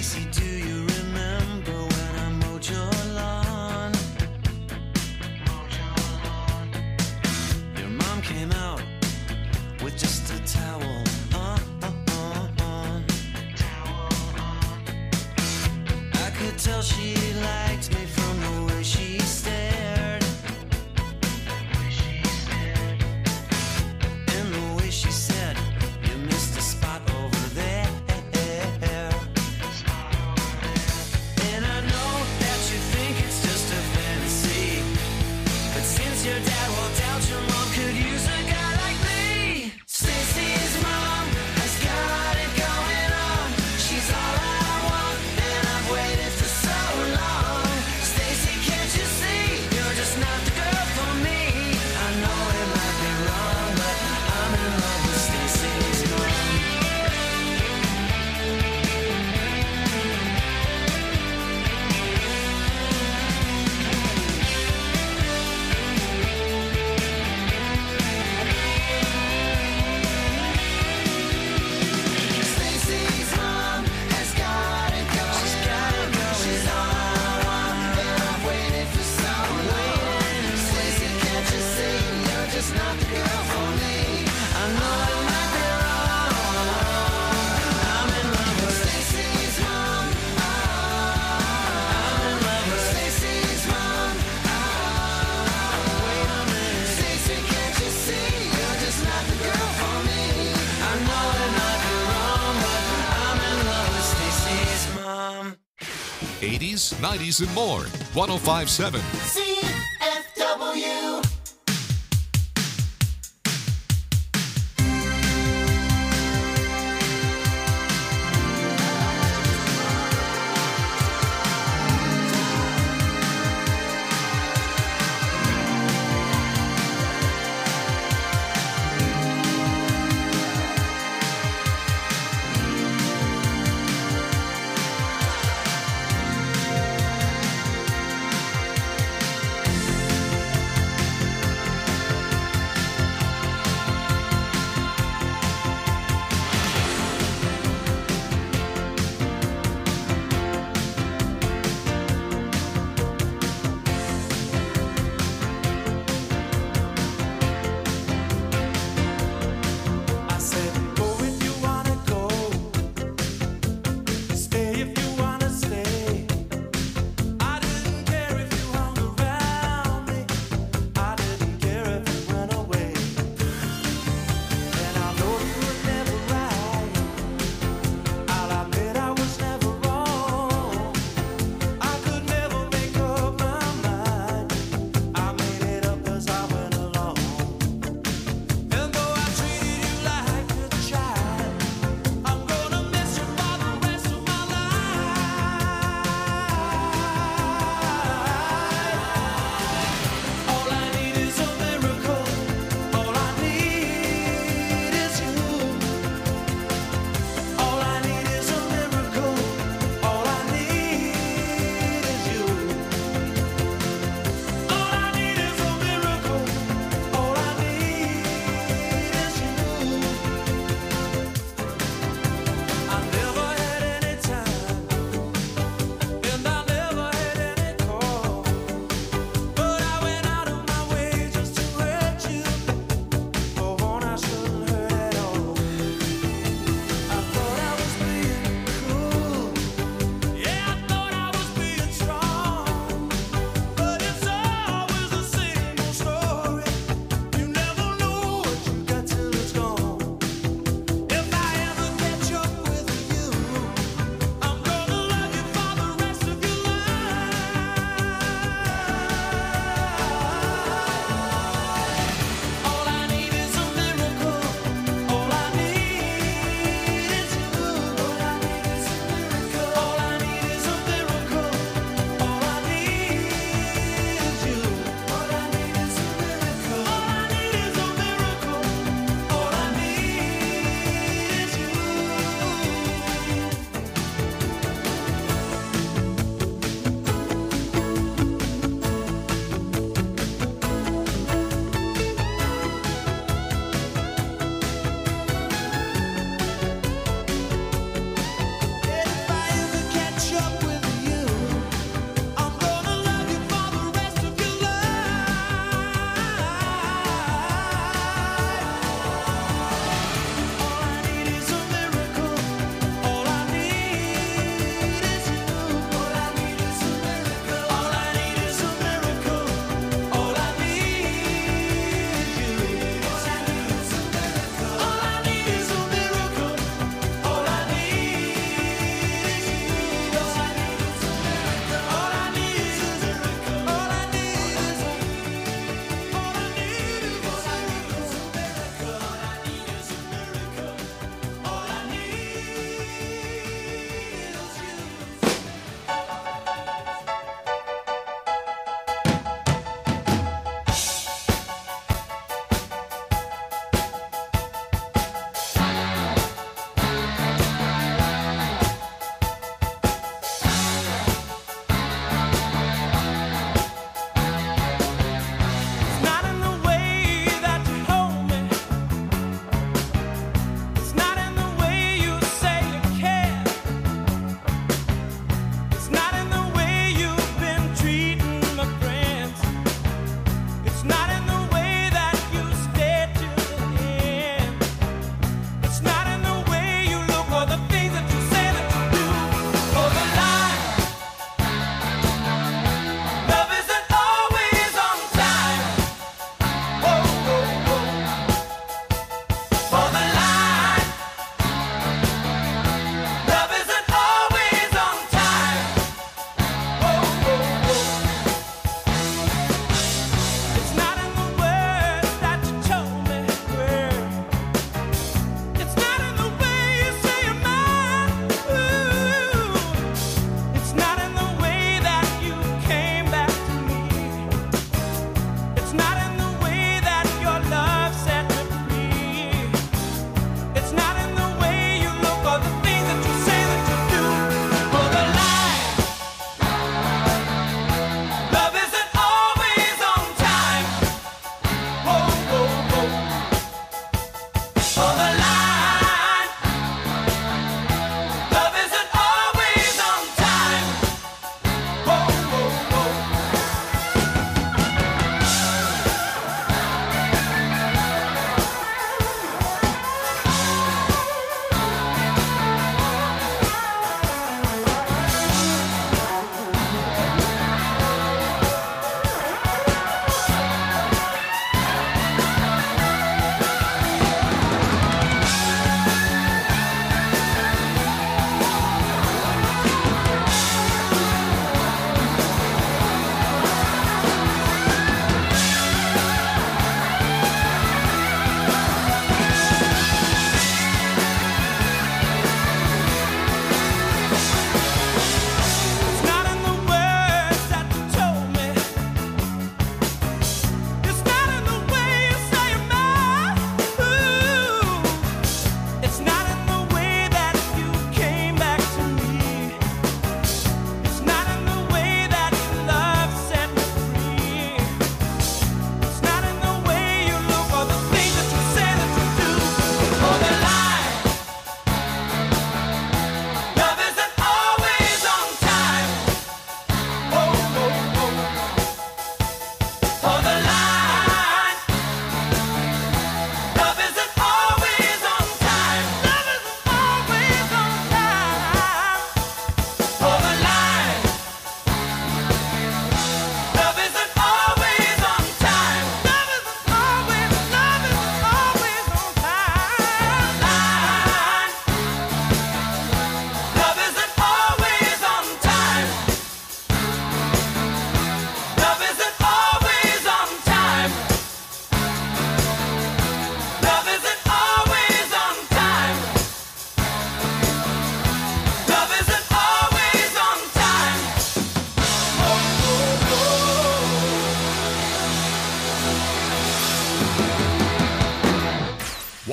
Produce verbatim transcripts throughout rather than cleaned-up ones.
eighties, nineties, and more. one oh five point seven C F W.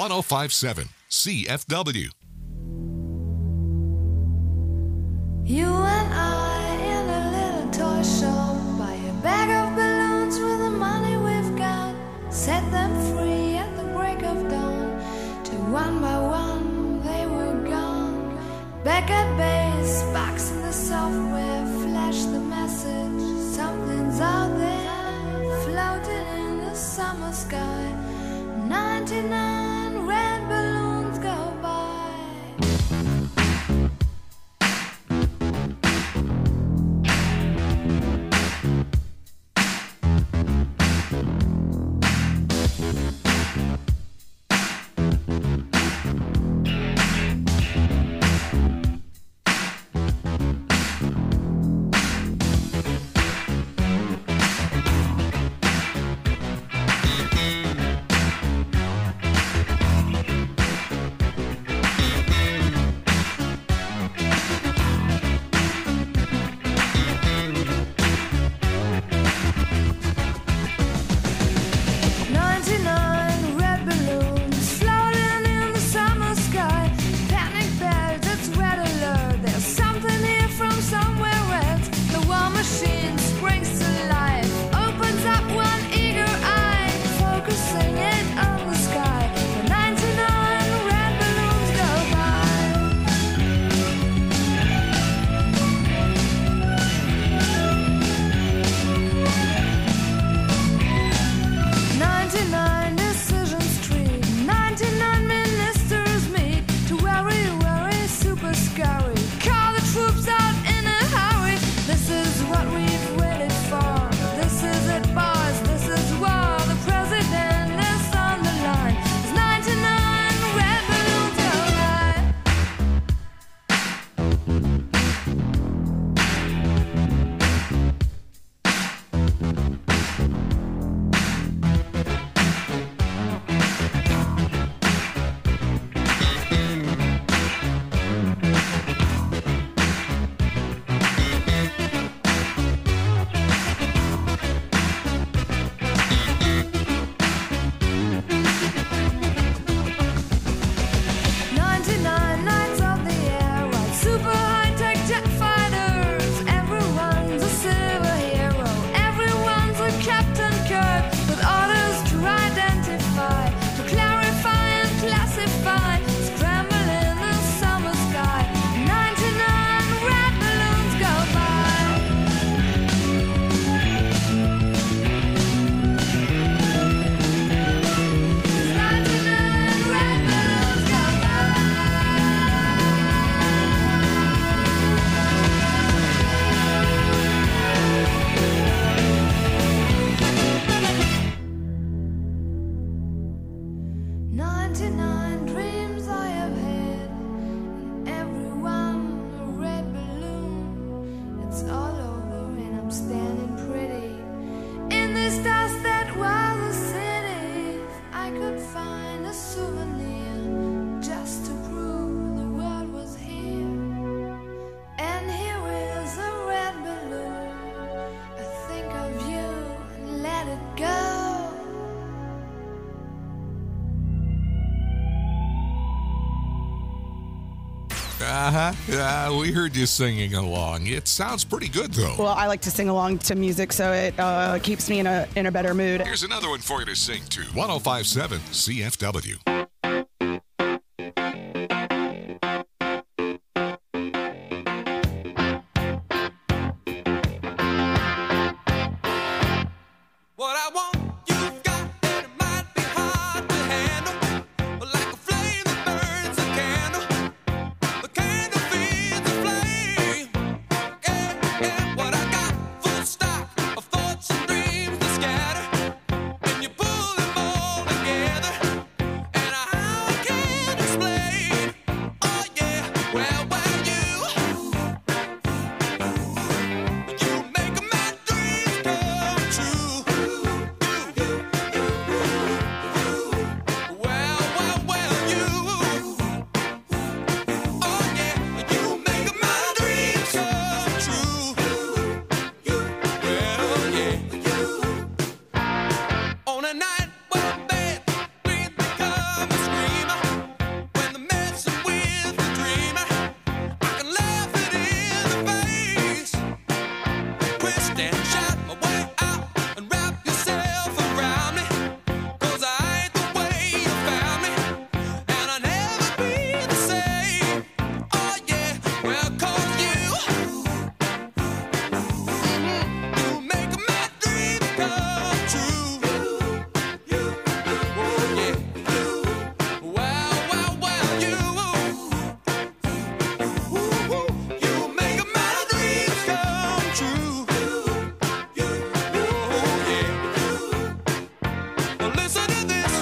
one oh five point seven C F W. You and I in a little toy shop, buy a bag of balloons with the money we've got, set them free at the break of dawn, till one by one they were gone. Back at base, box in the software, flash the message, something's out there, floating in the summer sky. ninety-nine red balloons go by. ninety-nine dreams I have had, and every one a red balloon. It's all over and I'm standing pretty in this dust that was a city. If I could find a souvenir just to prove the world was here, and here is a red balloon. I think of you and let it go. Uh-huh. Uh, we heard you singing along. It sounds pretty good, though. Well, I like to sing along to music, so it uh, keeps me in a in a better mood. Here's another one for you to sing to. one oh five point seven C F W. What I want, you've got, and it might be hard to handle. But like a flame that burns a candle, the candle feeds the flame. Yeah, yeah, what I got, full stock of thoughts and dreams that scatter. And you pull them all together, and I stand, shout my way out and wrap yourself around me. 'Cause I ain't the way you found me, and I'll never be the same. Oh yeah, well 'cause you, mhm, you make my dreams come true. Oh yeah, wow, wow, wow, you, you make my dreams come true. Oh yeah, well listen to this.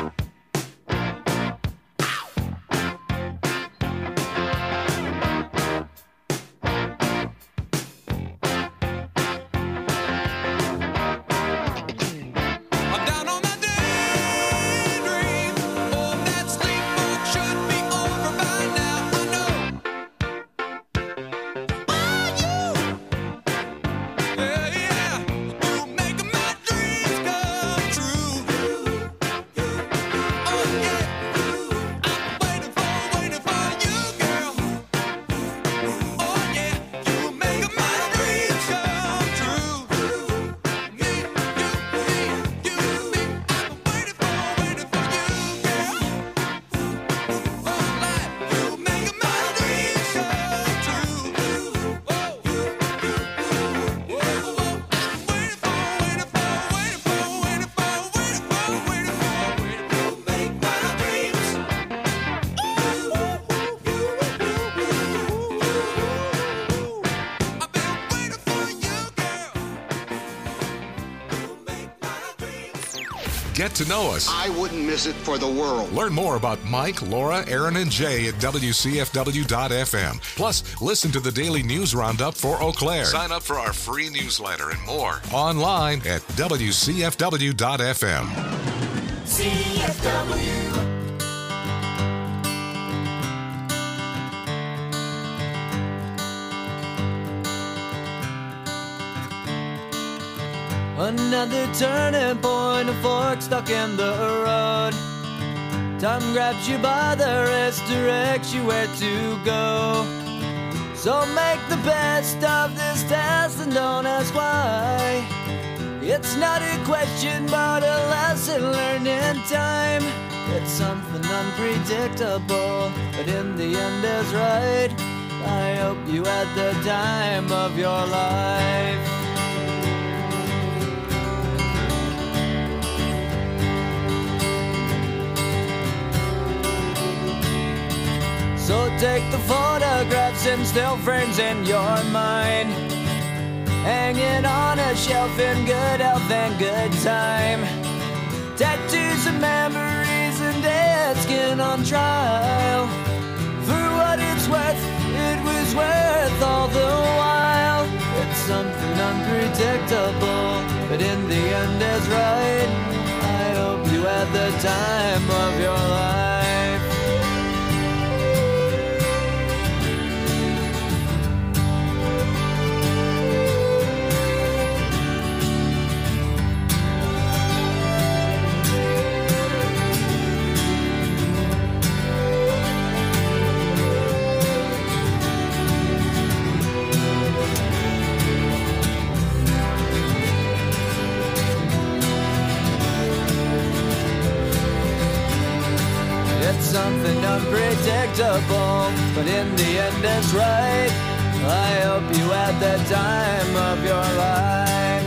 I'm down on my daydream. Oh, that sleepwalk should be over by now. I know. Oh, you. Yeah, yeah. You make my dreams come true. Oh, yeah. I'm waiting for, waiting for you, girl. Oh, yeah. You make my dreams come true. Me, you, me, you, me. I've been waiting for, waiting for you, girl. Oh, life, you make my dreams come true. Whoa, whoa, whoa. I've been waiting for, waiting for, waiting for, waiting for, waiting for, waiting for, waiting for. You make my dreams. I've been waiting for you, girl. You make my dreams. Get to know us. I wouldn't miss it for the world. Learn more about Mike, Laura, Aaron, and Jay at W C F W dot F M. Plus, listen to the daily news roundup for Eau Claire. Sign up for our free newsletter and more online at W C F W dot F M. C F W. Another turning point, a fork stuck in the road. Time grabs you by the wrist, directs you where to go. So make the best of this test and don't ask why. It's not a question but a lesson learned in time. It's something unpredictable, but in the end is right. I hope you had the time of your life. So take the photographs and still frames in your mind, hanging on a shelf in good health and good time. Tattoos and memories and dead skin on trial. For what it's worth, it was worth all the while. It's something unpredictable, but in the end is right. I hope you had the time of your life. It's something unpredictable, but in the end it's right. I hope you had the time of your life.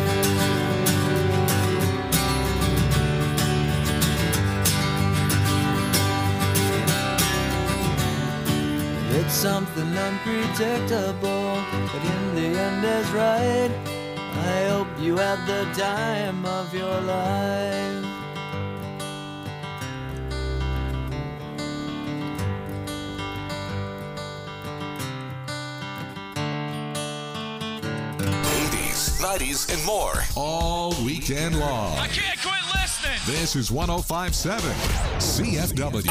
It's something unpredictable, but in the end is right. I hope you had the time of your life. eighties, nineties, and more. All weekend long. I can't quit listening. This is one oh five point seven C F W.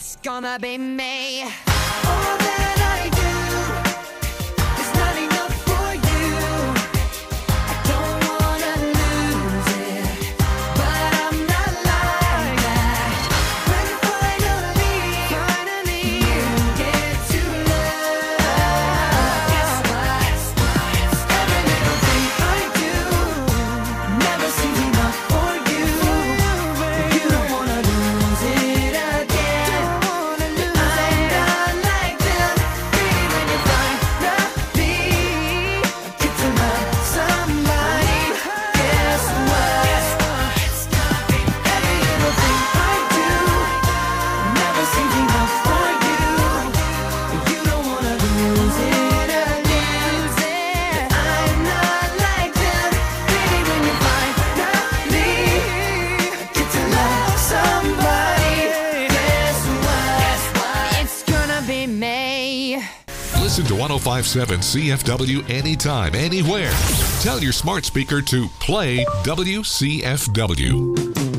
It's gonna be me. All that I do is not enough for you. I don't wanna lose it, but I'm not like that. When finally, finally you get to love, guess what? Every little thing I do never seems enough for you. You don't wanna lose it again. I'm not like them. Baby, when you finally get to love somebody, guess what? Every little thing I do never seems enough for you. You don't wanna lose it again. I'm not like them. Baby, when you finally get to love somebody, guess what? It's gonna be me. Listen to one oh five point seven C F W anytime, anywhere. Tell your smart speaker to play W C F W.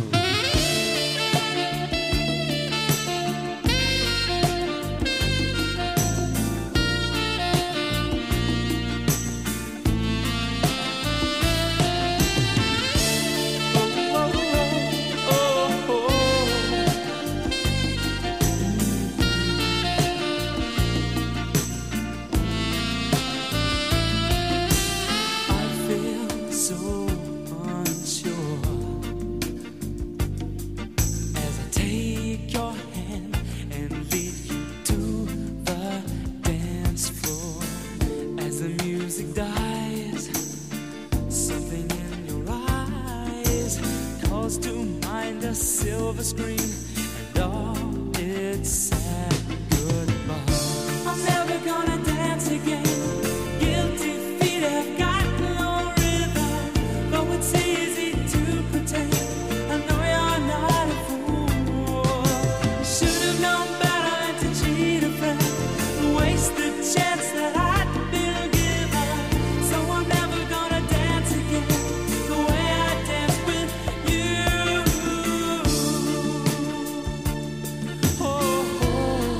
I feel so unsure as I take your hand and lead you to the dance floor. As the music dies, something in your eyes calls to mind a silver screen and all its sad goodbye. I'm never gonna dance again. Guilty feet have got no rhythm, though it's easy to pretend. I know you're not a fool. Should have known better than to cheat a friend, waste the chance that I'd been given. So I'm never gonna dance again the way I danced with you. Oh, oh.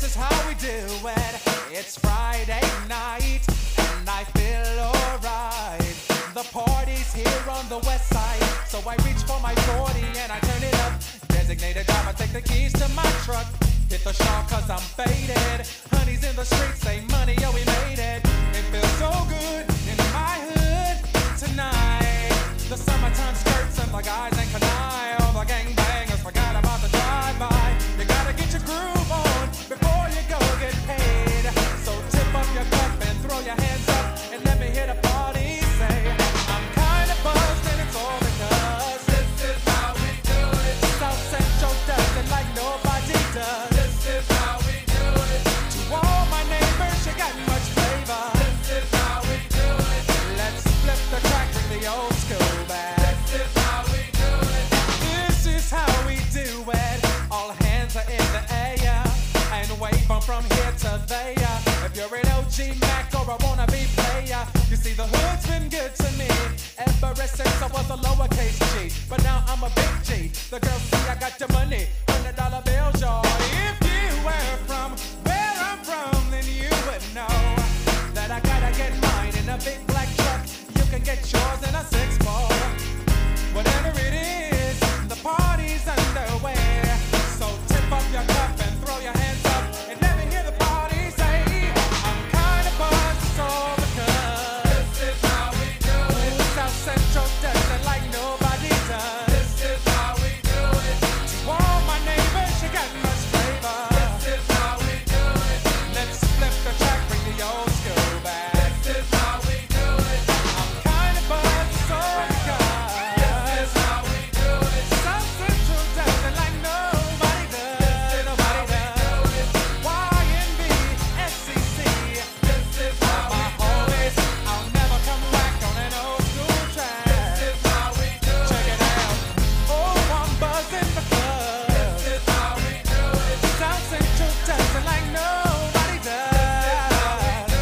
This is how we do it. It's Friday night, and I feel alright. The party's here on the west side, so I reach for my forty and I turn it up. Designated driver, take the keys to my truck. Hit the shop cause I'm faded. Honey's in the streets, say money, yo, we made it. It feels so good in my hood tonight. The summertime skirts and the guys ain't canine. All the gangbangers forgot about the drive-by. You gotta get your groove on before you go get paid. So tip up your cup and throw your hands up and let me hear the party say, I'm kinda buzzed and it's all because this is how we do it. South Central does it like nobody does. This is how we do it. To all my neighbors, you got much flavor. This is how we do it. Let's flip the track, bring the old school back. This is how we do it. This is how we do it. All hands are in the air and wave from from here to there. If you're an O G Mac or a wannabe player, you see the hood's been good to me ever since I was a lowercase G. But now I'm a big G. The girls see I got the money, hundred dollar bills, y'all. If you were from where I'm from, then you would know that I gotta get mine in a big black truck. You can get yours in a six four. Whatever it is, the party's underway. So tip up your cup and throw your hands up and let me hear the party say, I'm kinda buzzed, it's all because this is how we do it. South Central does it like nobody does. This is how we do it. To all my neighbors, you got much flavor. This is how we do it. Let's flip the track, bring the old school back. This is how we do it. I'm kinda buzzed, it's all because this is how we do it. South Central does it like nobody does. Nobody does. Y N B, S C C. This is how my homies. I'll never come back on an old school track. This is how we do it. Check it out. Oh, I'm buzzing because this is how we do it. South Central does it like nobody does. To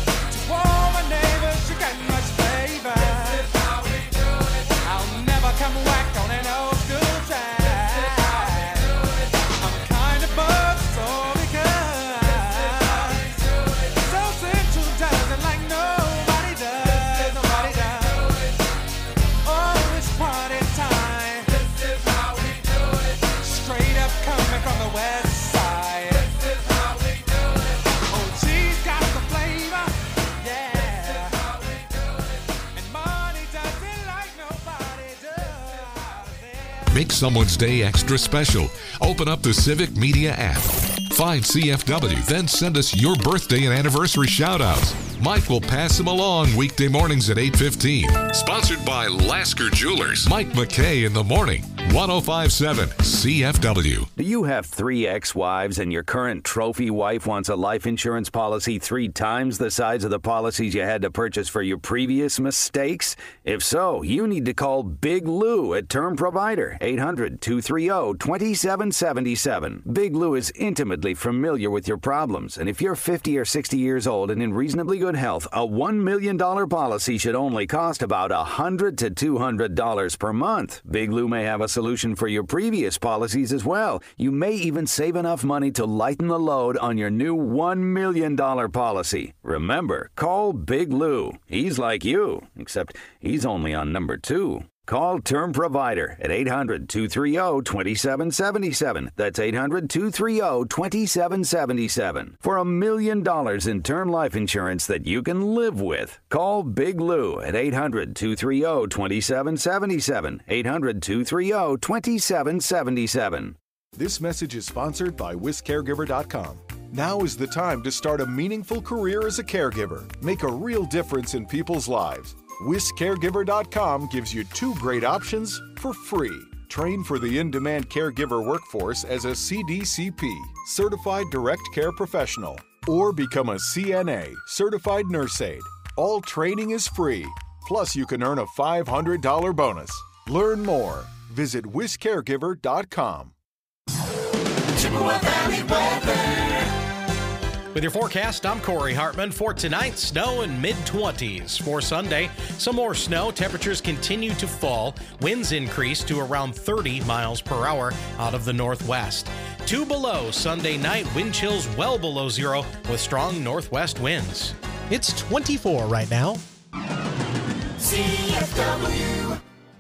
all my neighbors, you got much flavor. This is how we do it. I'll never come back on an old school track. This is how we do it. I'm kinda buzzed, so because South Central does it like nobody does. Nobody does. Oh, it's party time. This is how we do it. Straight up coming from the west side. This is how we do it. Oh, G's got the flavor. Yeah. This is how we do it. And money does it like nobody does. Yeah. Make someone's day extra special. Open up the Civic Media app. Find C F W, then send us your birthday and anniversary shout-outs. Mike will pass them along weekday mornings at eight fifteen. Sponsored by Lasker Jewelers. Mike McKay in the morning. one oh five point seven C F W. Do you have three ex-wives and your current trophy wife wants a life insurance policy three times the size of the policies you had to purchase for your previous mistakes? If so, you need to call Big Lou at Term Provider, eight hundred, two three zero, two seven seven seven. Big Lou is intimately familiar with your problems, and if you're fifty or sixty years old and in reasonably good health, a one million dollars policy should only cost about one hundred to two hundred dollars per month. Big Lou may have a solution for your previous policies as well. You may even save enough money to lighten the load on your new one million dollars policy. Remember, call Big Lou. He's like you, except he's only on number two. Call Term Provider at eight hundred, two three zero, two seven seven seven. That's eight hundred, two three zero, two seven seven seven. For a million dollars in term life insurance that you can live with. Call Big Lou at eight hundred, two three zero, two seven seven seven. eight hundred, two three zero, two seven seven seven. This message is sponsored by Wiz Caregiver dot com. Now is the time to start a meaningful career as a caregiver. Make a real difference in people's lives. Wiz Caregiver dot com gives you two great options for free. Train for the in-demand caregiver workforce as a C D C P, Certified Direct Care Professional, or become a C N A, Certified Nurse Aide. All training is free. Plus, you can earn a five hundred dollars bonus. Learn more. Visit Wiz Caregiver dot com. Chippewa Valley weather. With your forecast, I'm Corey Hartman. For tonight, snow in mid-twenties. For Sunday, some more snow. Temperatures continue to fall. Winds increase to around thirty miles per hour out of the northwest. Two below Sunday night. Wind chills well below zero with strong northwest winds. It's twenty-four right now. C F W.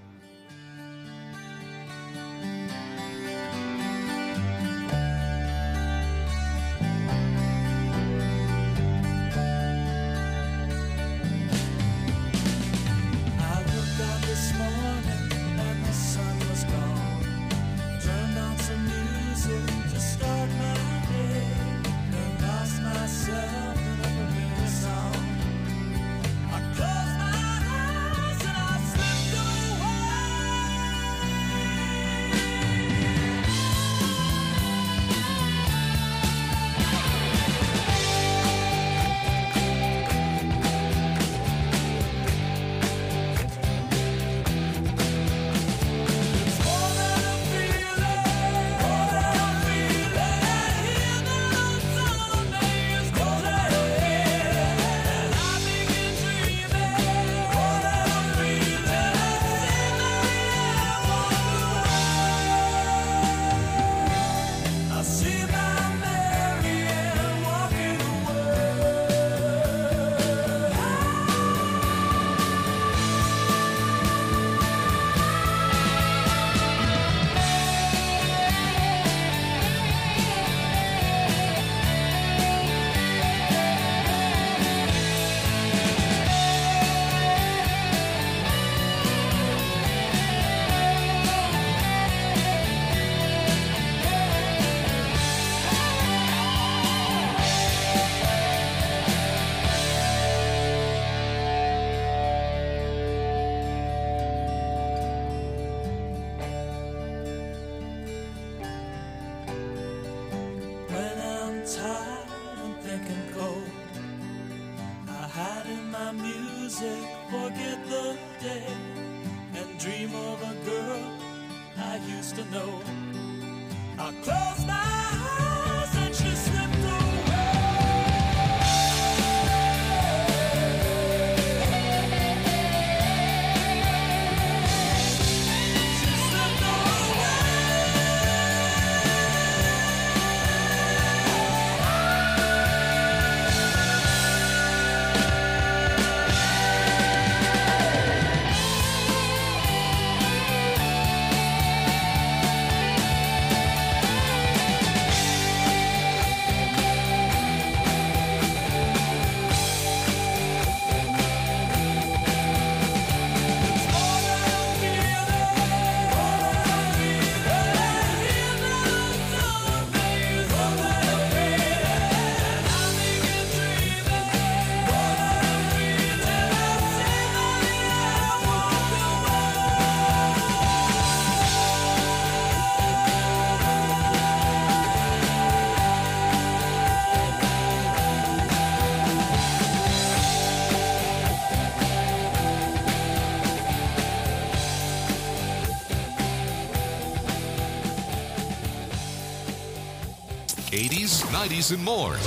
eighties, nineties, and more.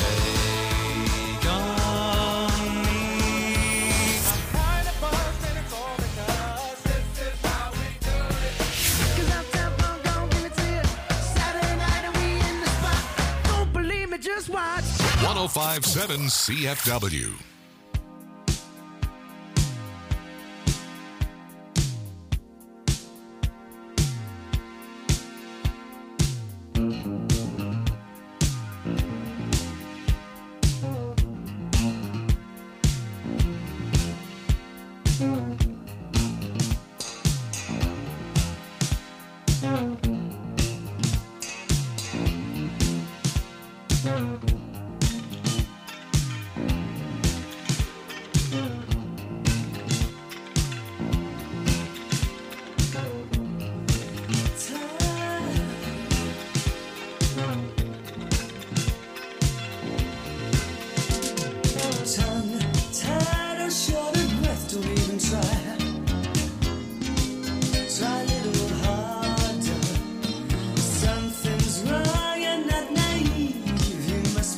one oh five point seven C F W. Something's wrong and not naive. You must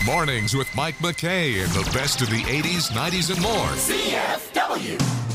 Mornings with Mike McKay and the best of the eighties, nineties, and more. C F W.